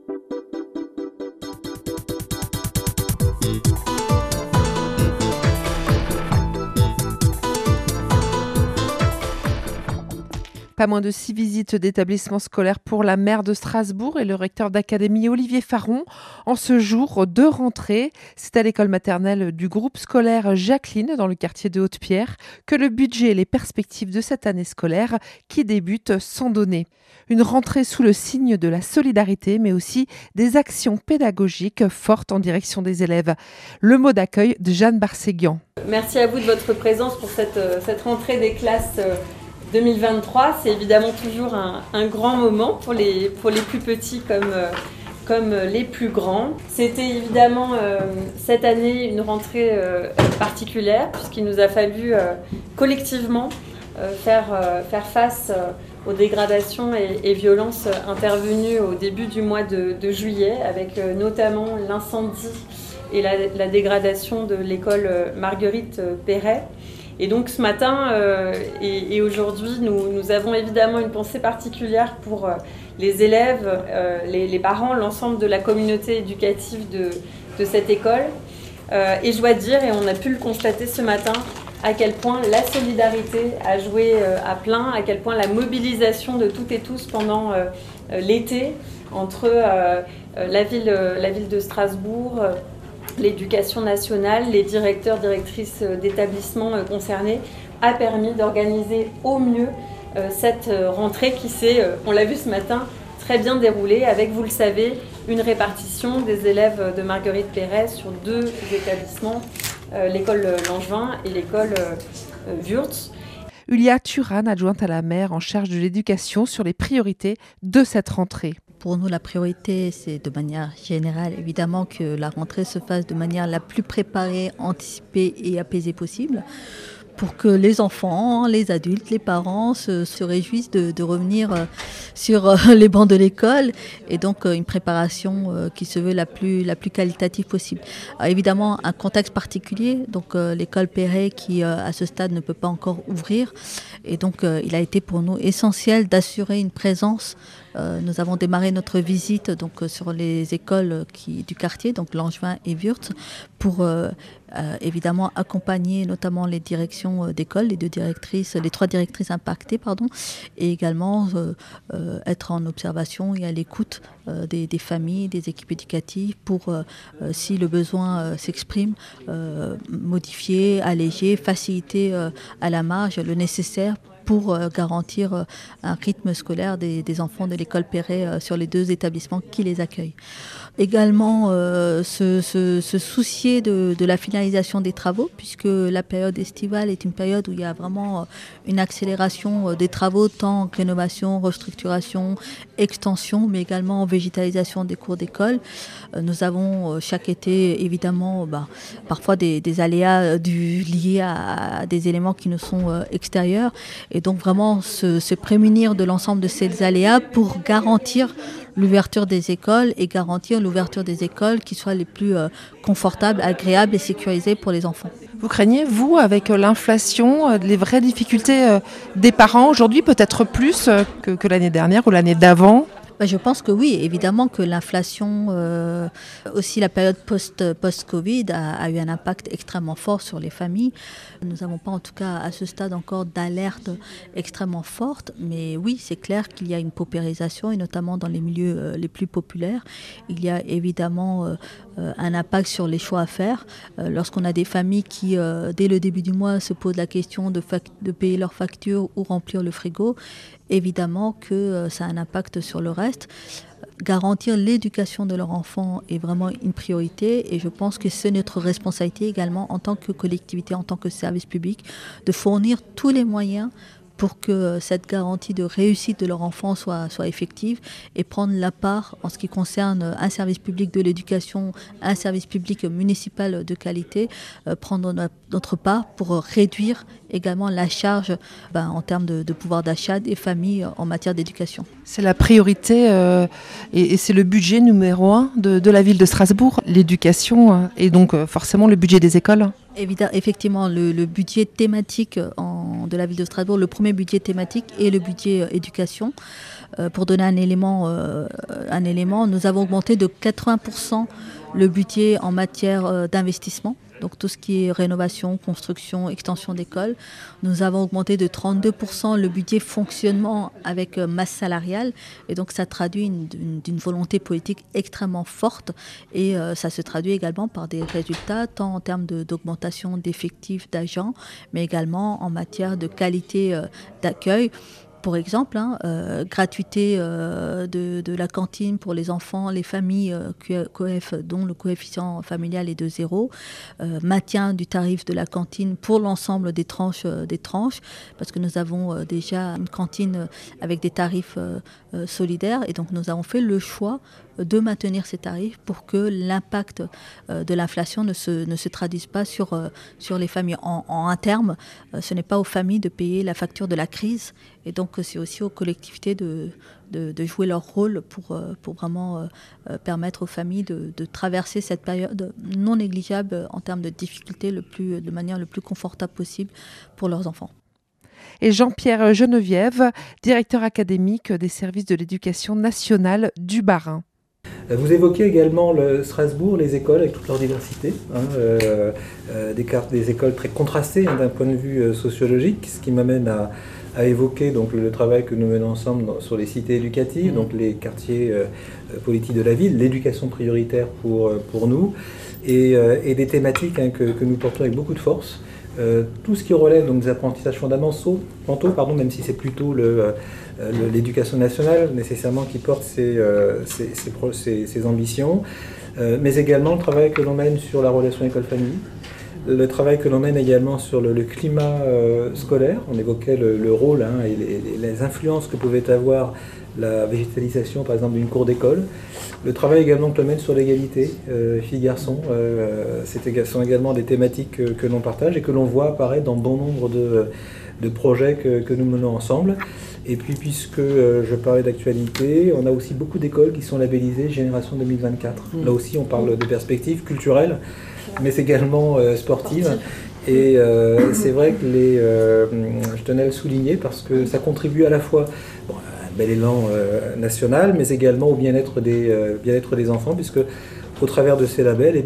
Pas moins de 6 visites d'établissements scolaires pour la maire de Strasbourg et le recteur d'académie Olivier Faron en ce jour de rentrée. C'est à l'école maternelle du groupe scolaire Jacqueline dans le quartier de Haute-Pierre que le budget et les perspectives de cette année scolaire qui débute sont donnés. Une rentrée sous le signe de la solidarité mais aussi des actions pédagogiques fortes en direction des élèves. Le mot d'accueil de Jeanne Barséguian. Merci à vous de votre présence pour cette rentrée des classes 2023, c'est évidemment toujours un grand moment pour les plus petits comme les plus grands. C'était évidemment cette année une rentrée particulière puisqu'il nous a fallu collectivement faire face aux dégradations et violences intervenues au début du mois de juillet avec notamment l'incendie et la dégradation de l'école Marguerite Perret. Et donc ce matin et aujourd'hui, nous avons évidemment une pensée particulière pour les élèves, les parents, l'ensemble de la communauté éducative de cette école. Et je dois dire, et on a pu le constater ce matin, à quel point la solidarité a joué à plein, à quel point la mobilisation de toutes et tous pendant l'été entre la ville de Strasbourg, l'éducation nationale, les directeurs, directrices d'établissements concernés a permis d'organiser au mieux cette rentrée qui s'est, on l'a vu ce matin, très bien déroulée avec, vous le savez, une répartition des élèves de Marguerite Perret sur 2 établissements, l'école Langevin et l'école Wurtz. Ulia Turan, adjointe à la maire en charge de l'éducation, sur les priorités de cette rentrée. Pour nous, la priorité, c'est de manière générale, évidemment, que la rentrée se fasse de manière la plus préparée, anticipée et apaisée possible, pour que les enfants, les adultes, les parents se réjouissent de revenir sur les bancs de l'école, et donc une préparation qui se veut la plus qualitative possible. Alors, évidemment, un contexte particulier, donc l'école Perret qui à ce stade ne peut pas encore ouvrir, et donc il a été pour nous essentiel d'assurer une présence. Nous avons démarré notre visite donc, sur les écoles du quartier, donc Langevin et Wurtz, pour évidemment accompagner notamment les directions d'école, les 3 directrices impactées, et également être en observation et à l'écoute des familles, des équipes éducatives pour, si le besoin s'exprime, modifier, alléger, faciliter à la marge le nécessaire pour garantir un rythme scolaire des enfants de l'école Perret sur les 2 établissements qui les accueillent. Également, se soucier de la finalisation des travaux, puisque la période estivale est une période où il y a vraiment une accélération des travaux, tant rénovation, restructuration, extension, mais également végétalisation des cours d'école. Nous avons chaque été, évidemment, parfois des aléas liés à des éléments qui nous sont extérieurs. Et donc vraiment se prémunir de l'ensemble de ces aléas pour garantir l'ouverture des écoles et garantir l'ouverture des écoles qui soient les plus confortables, agréables et sécurisées pour les enfants. Vous craignez, vous, avec l'inflation, les vraies difficultés des parents aujourd'hui, peut-être plus que l'année dernière ou l'année d'avant ? Je pense que oui, évidemment que l'inflation, aussi la période post-Covid a eu un impact extrêmement fort sur les familles. Nous n'avons pas en tout cas à ce stade encore d'alerte extrêmement forte, mais oui, c'est clair qu'il y a une paupérisation et notamment dans les milieux les plus populaires. Il y a évidemment un impact sur les choix à faire. Lorsqu'on a des familles qui, dès le début du mois, se posent la question de payer leurs factures ou remplir le frigo, évidemment que ça a un impact sur le reste. Garantir l'éducation de leurs enfants est vraiment une priorité et je pense que c'est notre responsabilité également en tant que collectivité, en tant que service public, de fournir tous les moyens pour que cette garantie de réussite de leur enfant soit effective et prendre la part en ce qui concerne un service public de l'éducation, un service public municipal de qualité, prendre notre part pour réduire également la charge en termes de pouvoir d'achat des familles en matière d'éducation. C'est la priorité et c'est le budget numéro 1 de la ville de Strasbourg, l'éducation et donc forcément le budget des écoles. Effectivement, le budget thématique de la ville de Strasbourg, le premier budget thématique est le budget éducation. Pour donner un élément, nous avons augmenté de 80% le budget en matière d'investissement. Donc tout ce qui est rénovation, construction, extension d'écoles. Nous avons augmenté de 32% le budget fonctionnement avec masse salariale. Et donc ça traduit d'une volonté politique extrêmement forte. Et ça se traduit également par des résultats, tant en termes d'augmentation d'effectifs d'agents, mais également en matière de qualité d'accueil. Pour exemple, gratuité de la cantine pour les enfants, les familles QF, dont le coefficient familial est de 0, maintien du tarif de la cantine pour l'ensemble des tranches, parce que nous avons déjà une cantine avec des tarifs solidaires, et donc nous avons fait le choix de maintenir ces tarifs pour que l'impact de l'inflation ne se traduise pas sur les familles. En un terme, ce n'est pas aux familles de payer la facture de la crise, et donc c'est aussi aux collectivités de jouer leur rôle pour vraiment permettre aux familles de traverser cette période non négligeable en termes de difficultés de manière le plus confortable possible pour leurs enfants. Et Jean-Pierre Geneviève, directeur académique des services de l'éducation nationale du Bas-Rhin. Vous évoquez également Strasbourg, les écoles avec toute leur diversité, des écoles très contrastées d'un point de vue sociologique, ce qui m'amène à évoquer donc, le travail que nous menons ensemble sur les cités éducatives, donc les quartiers politiques de la ville, l'éducation prioritaire pour nous, et des thématiques que nous portons avec beaucoup de force. Tout ce qui relève donc, des apprentissages fondamentaux, même si c'est plutôt l'éducation nationale nécessairement qui porte ses ambitions, mais également le travail que l'on mène sur la relation école-famille, le travail que l'on mène également sur le climat scolaire. On évoquait le rôle et les influences que pouvait avoir la végétalisation par exemple d'une cour d'école. Le travail également que l'on mène sur l'égalité filles-garçons, sont également des thématiques que l'on partage et que l'on voit apparaître dans bon nombre de projets que nous menons ensemble. Et puis puisque je parlais d'actualité, on a aussi beaucoup d'écoles qui sont labellisées Génération 2024. Là aussi on parle de perspectives culturelles, mais également sportives. Et c'est vrai que je tenais à le souligner parce que ça contribue à la fois à un bel élan national, mais également au bien-être des enfants, puisque au travers de ces labels,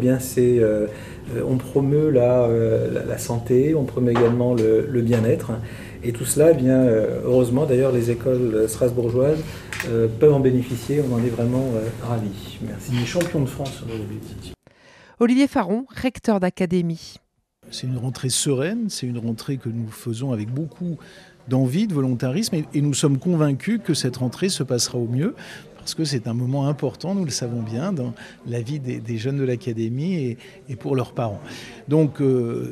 on promeut la santé, on promeut également le bien-être. Et tout cela, heureusement d'ailleurs, les écoles strasbourgeoises peuvent en bénéficier. On en est vraiment ravis. Merci. Il est champion de France sur l'objectif. Olivier Faron, recteur d'académie. C'est une rentrée sereine, c'est une rentrée que nous faisons avec beaucoup d'envie, de volontarisme, et nous sommes convaincus que cette rentrée se passera au mieux, parce que c'est un moment important, nous le savons bien, dans la vie des jeunes de l'académie et pour leurs parents. Donc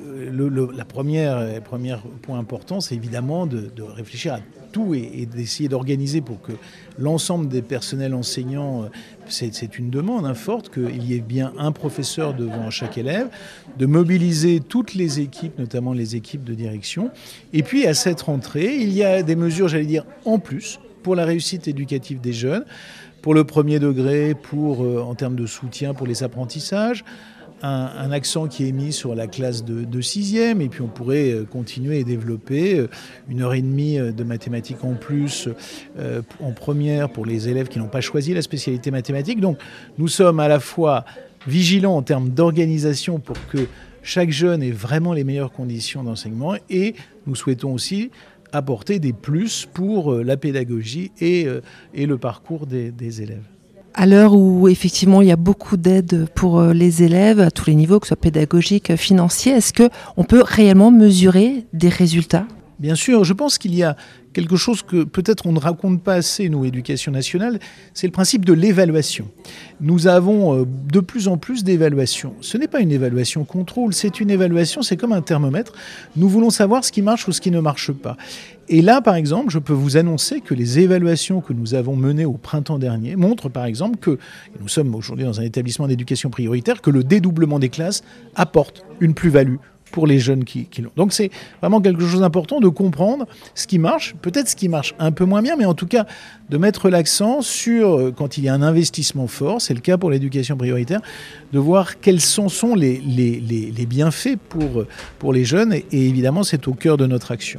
le premier point important, c'est évidemment de réfléchir à tout et d'essayer d'organiser pour que l'ensemble des personnels enseignants, c'est une demande forte, qu'il y ait bien un professeur devant chaque élève, de mobiliser toutes les équipes, notamment les équipes de direction. Et puis à cette rentrée, il y a des mesures, en plus, pour la réussite éducative des jeunes, pour le premier degré, en termes de soutien pour les apprentissages, un accent qui est mis sur la classe de 6e, et puis on pourrait continuer et développer 1h30 de mathématiques en plus en première pour les élèves qui n'ont pas choisi la spécialité mathématique. Donc nous sommes à la fois vigilants en termes d'organisation pour que chaque jeune ait vraiment les meilleures conditions d'enseignement, et nous souhaitons aussi apporter des plus pour la pédagogie et le parcours des élèves. À l'heure où effectivement il y a beaucoup d'aides pour les élèves à tous les niveaux, que ce soit pédagogique, financier, est-ce qu'on peut réellement mesurer des résultats ? Bien sûr, je pense qu'il y a quelque chose que peut-être on ne raconte pas assez, nous, Éducation nationale, c'est le principe de l'évaluation. Nous avons de plus en plus d'évaluations. Ce n'est pas une évaluation contrôle, c'est une évaluation, c'est comme un thermomètre. Nous voulons savoir ce qui marche ou ce qui ne marche pas. Et là, par exemple, je peux vous annoncer que les évaluations que nous avons menées au printemps dernier montrent, par exemple, que, et nous sommes aujourd'hui dans un établissement d'éducation prioritaire, que le dédoublement des classes apporte une plus-value pour les jeunes qui l'ont. Donc c'est vraiment quelque chose d'important de comprendre ce qui marche, peut-être ce qui marche un peu moins bien, mais en tout cas de mettre l'accent sur, quand il y a un investissement fort, c'est le cas pour l'éducation prioritaire, de voir quels sont les bienfaits pour les jeunes, et évidemment c'est au cœur de notre action.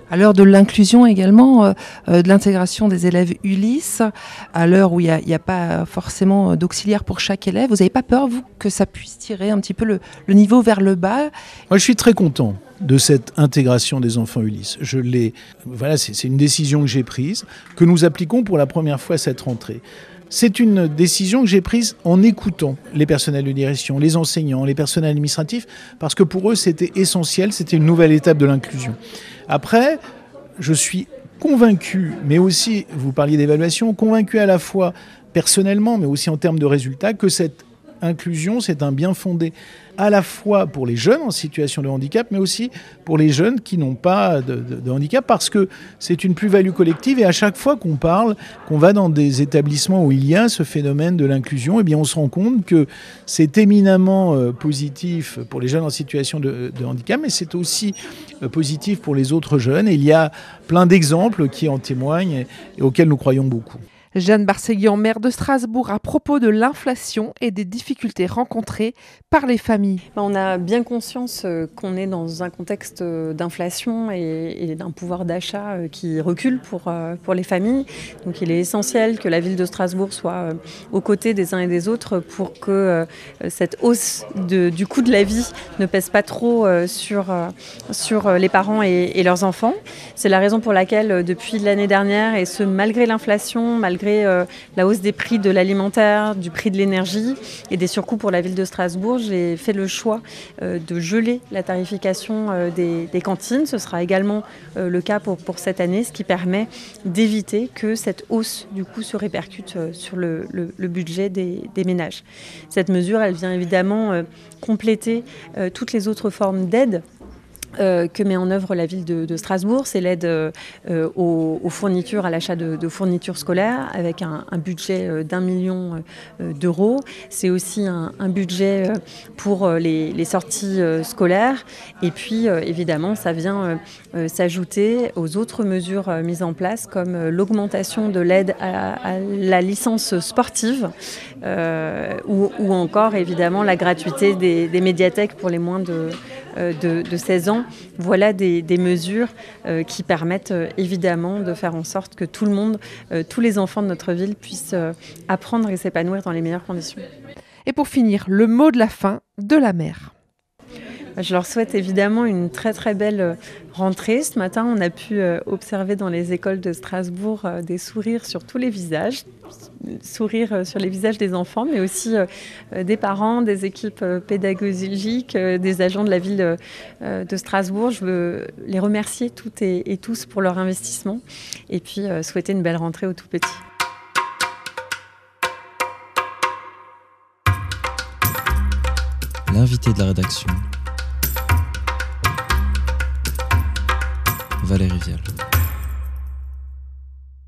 À l'heure de l'inclusion également, de l'intégration des élèves Ulysse, à l'heure où il n'y a pas forcément d'auxiliaire pour chaque élève, vous n'avez pas peur, vous, que ça puisse tirer un petit peu le niveau vers le bas? Moi, je suis très content de cette intégration des enfants Ulysse. Voilà, c'est une décision que j'ai prise, que nous appliquons pour la première fois cette rentrée. C'est une décision que j'ai prise en écoutant les personnels de direction, les enseignants, les personnels administratifs, parce que pour eux, c'était essentiel, c'était une nouvelle étape de l'inclusion. Après, je suis convaincu, mais aussi, vous parliez d'évaluation, convaincu à la fois personnellement, mais aussi en termes de résultats, que cette inclusion, c'est un bien fondé à la fois pour les jeunes en situation de handicap, mais aussi pour les jeunes qui n'ont pas de handicap, parce que c'est une plus-value collective. Et à chaque fois qu'on parle, qu'on va dans des établissements où il y a ce phénomène de l'inclusion, eh bien on se rend compte que c'est éminemment positif pour les jeunes en situation de handicap, mais c'est aussi positif pour les autres jeunes. Et il y a plein d'exemples qui en témoignent et auxquels nous croyons beaucoup. Jeanne Barseguian, maire de Strasbourg, à propos de l'inflation et des difficultés rencontrées par les familles. On a bien conscience qu'on est dans un contexte d'inflation et d'un pouvoir d'achat qui recule pour les familles. Donc il est essentiel que la ville de Strasbourg soit aux côtés des uns et des autres pour que cette hausse du coût de la vie ne pèse pas trop sur les parents et leurs enfants. C'est la raison pour laquelle depuis l'année dernière, et ce malgré l'inflation, malgré la hausse des prix de l'alimentaire, du prix de l'énergie et des surcoûts pour la ville de Strasbourg, j'ai fait le choix de geler la tarification des cantines. Ce sera également le cas pour cette année, ce qui permet d'éviter que cette hausse du coût se répercute sur le budget des ménages. Cette mesure, elle vient évidemment compléter toutes les autres formes d'aide que met en œuvre la ville de Strasbourg. C'est l'aide aux fournitures, à l'achat de fournitures scolaires avec un budget d'1 million d'euros. C'est aussi un budget pour les sorties scolaires. Et puis, évidemment, ça vient s'ajouter aux autres mesures mises en place, comme l'augmentation de l'aide à la licence sportive ou encore, évidemment, la gratuité des médiathèques pour les moins de 16 ans. Voilà des mesures qui permettent évidemment de faire en sorte que tout le monde, tous les enfants de notre ville puissent apprendre et s'épanouir dans les meilleures conditions. Et pour finir, le mot de la fin de la maire. Je leur souhaite évidemment une très très belle rentrée. Ce matin, on a pu observer dans les écoles de Strasbourg des sourires sur tous les visages, sourires sur les visages des enfants, mais aussi des parents, des équipes pédagogiques, des agents de la ville de Strasbourg. Je veux les remercier toutes et tous pour leur investissement et puis souhaiter une belle rentrée aux tout petits. L'invité de la rédaction, Valérie Vial.